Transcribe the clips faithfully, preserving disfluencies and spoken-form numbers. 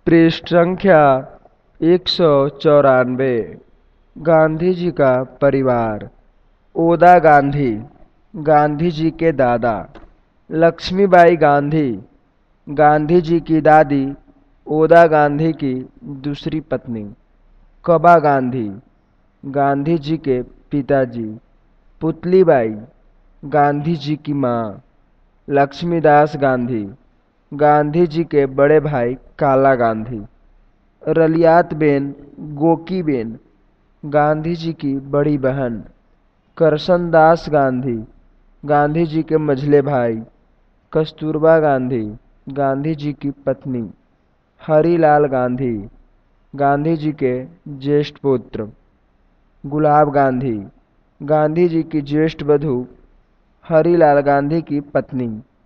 पृष्ठ संख्या एक सौ चौरानवे। गांधी जी का परिवार। ओदा गांधी, गांधी जी के दादा। लक्ष्मीबाई गांधी, गांधी जी की दादी, ओदा गांधी की दूसरी पत्नी। कबा गांधी, गांधी जी के पिताजी। पुतलीबाई, गांधी जी की माँ। लक्ष्मीदास गांधी, गांधी जी के बड़े भाई काला गांधी। रलियातबेन गोकीबेन, गांधी जी की बड़ी बहन। करसनदास गांधी, गांधी जी के मझले भाई। कस्तूरबा गांधी, गांधी जी की पत्नी। हरिलाल गांधी, गांधी जी के ज्येष्ठ पुत्र। गुलाब गांधी, गांधी जी की ज्येष्ठ वधू हरिलाल गांधी की पत्नी।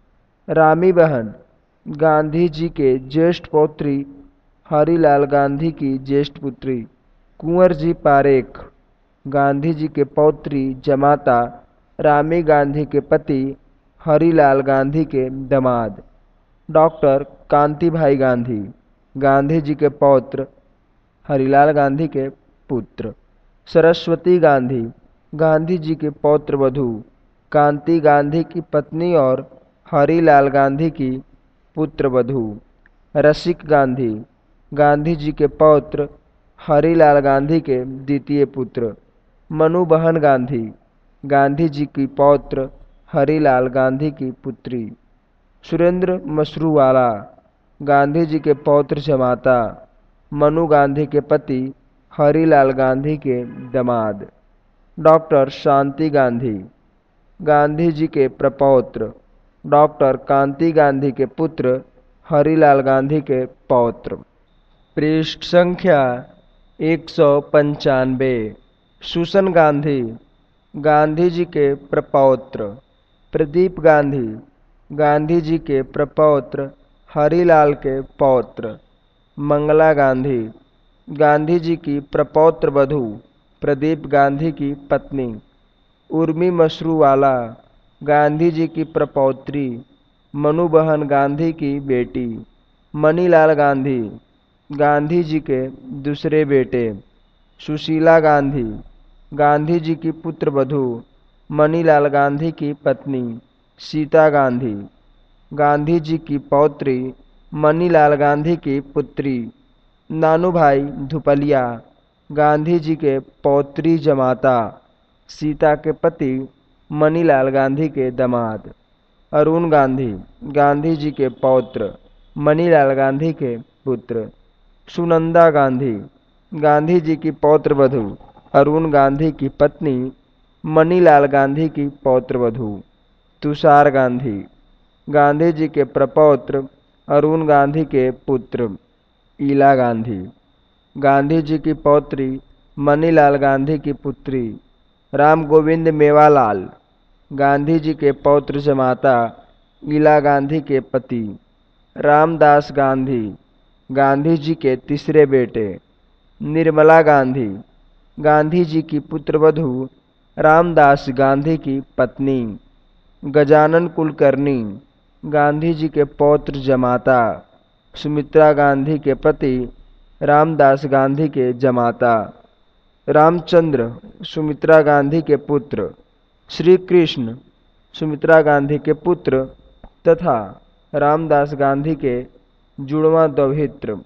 रामी बहन, गांधी जी के ज्येष्ठ पौत्री हरिलाल गांधी की ज्येष्ठ पुत्री। कुंवर जी पारेख, गांधी जी के पौत्री जमाता रामी गांधी के पति हरिलाल गांधी के दामाद। डॉक्टर कांतिभाई गांधी, गांधी जी के पौत्र हरिलाल गांधी के पुत्र। सरस्वती गांधी, गांधी जी के पौत्र वधू कांति गांधी की पत्नी और हरिलाल गांधी की पुत्र वधू। रसिक गांधी, गांधी जी के पौत्र हरिलाल गांधी के द्वितीय पुत्र। मनुबहन गांधी, गांधी जी की पौत्र हरिलाल गांधी की पुत्री। सुरेंद्र मशरूवाला, गांधी जी के पौत्र जमाता मनु गांधी के पति हरिलाल गांधी के दामाद। डॉक्टर शांति गांधी, गांधी जी के प्रपौत्र। डॉक्टर कांति गांधी के पुत्र हरिलाल गांधी के पौत्र। पृष्ठ संख्या एक सौ पंचानवे। सुसन गांधी, गांधी जी के प्रपौत्र। प्रदीप गांधी, गांधी जी के प्रपौत्र हरिलाल के पौत्र। मंगला गांधी, गांधी जी की प्रपौत्र वधू प्रदीप गांधी की पत्नी। उर्मी मशरूवाला, गांधी जी की प्रपौत्री मनुबहन गांधी की बेटी। मनीलाल गांधी, गांधी जी के दूसरे बेटे। सुशीला गांधी, गांधी जी की पुत्र वधू मनीलाल गांधी की पत्नी। सीता गांधी, गांधी जी की पौत्री मनीलाल गांधी की पुत्री। नानूभाई धुपलिया, गांधी जी के पौत्री जमाता सीता के पति मनीलाल गांधी के दामाद। अरुण गांधी, गांधी जी के पौत्र मनीलाल गांधी के पुत्र। सुनंदा गांधी, गांधी जी की पौत्र वधू अरुण गांधी की पत्नी मनीलाल गांधी की पौत्र वधू। तुषार गांधी, गांधी जी के प्रपौत्र अरुण गांधी के पुत्र। ईला गांधी, गांधी जी की पौत्री मनीलाल गांधी की पुत्री। राम गोविंद मेवालाल, गांधी जी के पौत्र जमाता ईला गांधी के पति। रामदास गांधी, गांधी जी के तीसरे बेटे। निर्मला गांधी, गांधी जी की पुत्रवधू रामदास गांधी की पत्नी। गजानन कुलकर्णी, गांधी जी के पौत्र जमाता सुमित्रा गांधी के पति रामदास गांधी के जमाता। रामचंद्र, सुमित्रा गांधी के पुत्र। श्री कृष्ण, सुमित्रा गांधी के पुत्र तथा रामदास गांधी के जुड़वा दौहित्र।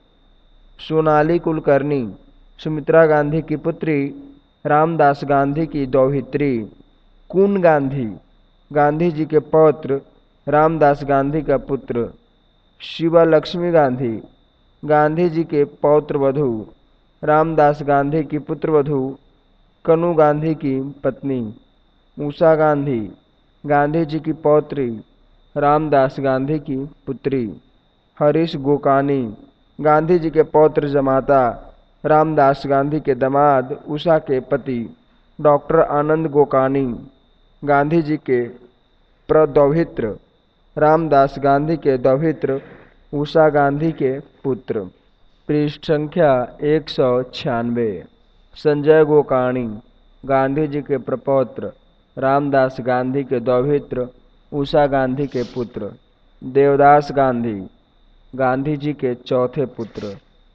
सोनाली कुलकर्णी, सुमित्रा गांधी की पुत्री रामदास गांधी की दौहित्री। कून गांधी, गांधी जी के पौत्र रामदास गांधी का पुत्र। शिवा लक्ष्मी गांधी, गांधी जी के पौत्र वधू रामदास गांधी की पुत्रवधू कनु गांधी की पत्नी। उषा गांधी, गांधी जी की पौत्री रामदास गांधी की पुत्री। हरीश गोकानी, गांधी जी के पौत्र जमाता रामदास गांधी के दामाद उषा के पति। डॉक्टर आनंद गोकानी, गांधी जी के प्रदौहित्र रामदास गांधी के दौहित्र उषा गांधी के पुत्र। पृष्ठ संख्या एक सौ छियानवे। संजय गोकानी, गांधी जी के प्रपौत्र रामदास गांधी के दौहित्र उषा गांधी के पुत्र। देवदास गांधी, गांधी जी के चौथे पुत्र।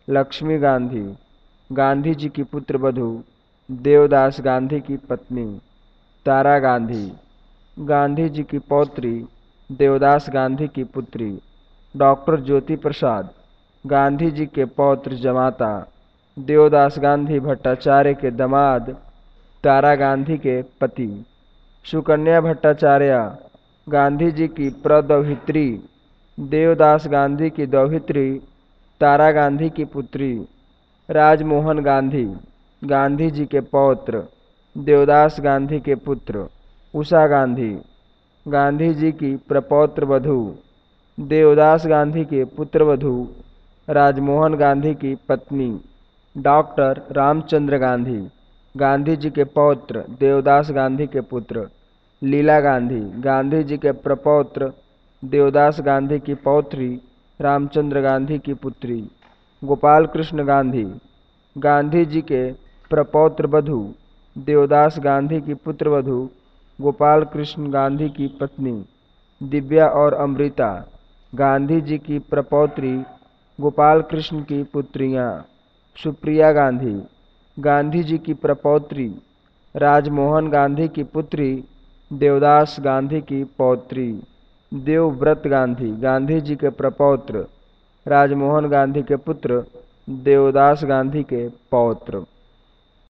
लक्ष्मी गांधी, गांधी जी की पुत्र वधू देवदास गांधी की पत्नी। तारा गांधी, गांधी जी की पौत्री देवदास गांधी की पुत्री। डॉक्टर ज्योति प्रसाद, गांधी जी के पौत्र जमाता देवदास गांधी भट्टाचार्य के दामाद तारा गांधी के पति। सुकन्या भट्टाचार्य, गांधी जी की प्रदौहित्री देवदास गांधी की दौहित्री तारा गांधी की पुत्री। राजमोहन गांधी, गांधी जी के पौत्र देवदास गांधी के पुत्र। उषा गांधी, गांधी जी की प्रपौत्र वधू देवदास गांधी के पुत्रवधू राजमोहन गांधी की पत्नी। डॉक्टर रामचंद्र गांधी, गांधी जी के पौत्र देवदास गांधी के पुत्र। लीला गांधी, गांधी जी के प्रपौत्र देवदास गांधी की पौत्री रामचंद्र गांधी की पुत्री। गोपाल कृष्ण गांधी, गांधी जी के प्रपौत्र वधू देवदास गांधी की पुत्रवधू गोपाल कृष्ण गांधी की पत्नी। दिव्या और अमृता, गांधी जी की प्रपौत्री गोपाल कृष्ण की पुत्रियां। सुप्रिया गांधी, गांधी जी की प्रपौत्री राजमोहन गांधी की पुत्री देवदास गांधी की पौत्री। देवव्रत गांधी, गांधी जी के प्रपौत्र राजमोहन गांधी के पुत्र देवदास गांधी के पौत्र।